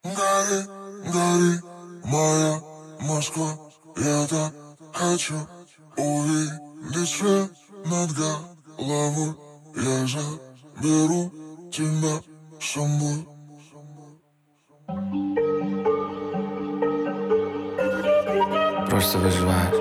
Гори, гори, моя Москва. Я так хочу увидеть свет над головой. Я заберу тебя с собой. Просто выживаешь.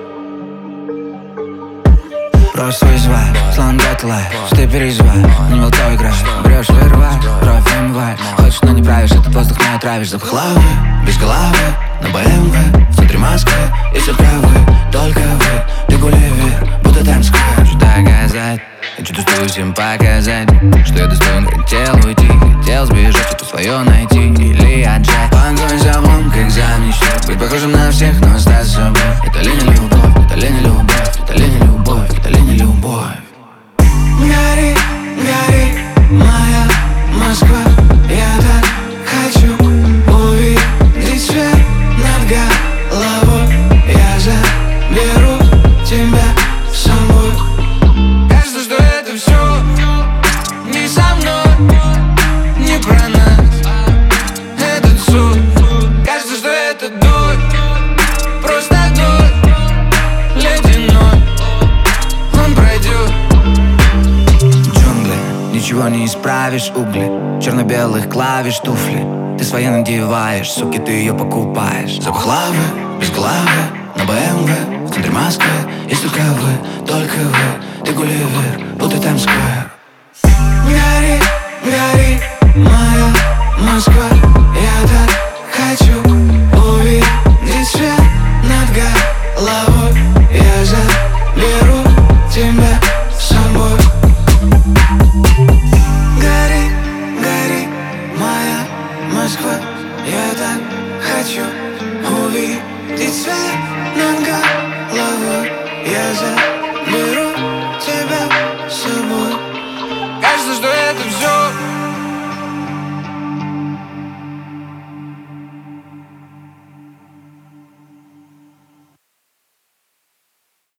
Просто вызываешь, словно Deadlight. Ты переживаешь, не во то играешь. Врешь, вырываешь, кровь вымываешь. Хочешь, но не правишь, этот воздух не отравишь. Запах лавы, без головы, на БМВ, в центре Москвы. И только вы, ты Гулливер, будто Таймс-сквер. Что доказать, хочу чувствую всем показать, что я достоин, хотел уйти, хотел сбежать, что-то свое найти или отжать. Погонь за мной, как за мечтой, быть похожим на всех, но стать собой. Это ли не любовь, это ли не любовь, это ли не любовь, это ли не любовь. Гори, гори, моя Москва. Я так хочу увидеть свет над головой. Я заберу тебя с собой. Кажется, что это все не со мной, не про нас. Этот суд, кажется, что это дождь, просто дождь ледяной. Он пройдет. Джунгли, ничего не исправишь, угли черно-белых клавиш, туфли. Ты свои надеваешь, суки, ты ее покупаешь. Запах лавы, без головы, на БМВ, в центре Москвы. Есть только вы, ты Гулливер, будто Таймс-сквер. Гори, гори, моя Москва. Я так хочу увидеть свет над головой. Я заберу тебя с собой. Гори, гори, моя Москва. Я так хочу увидеть свет над головой.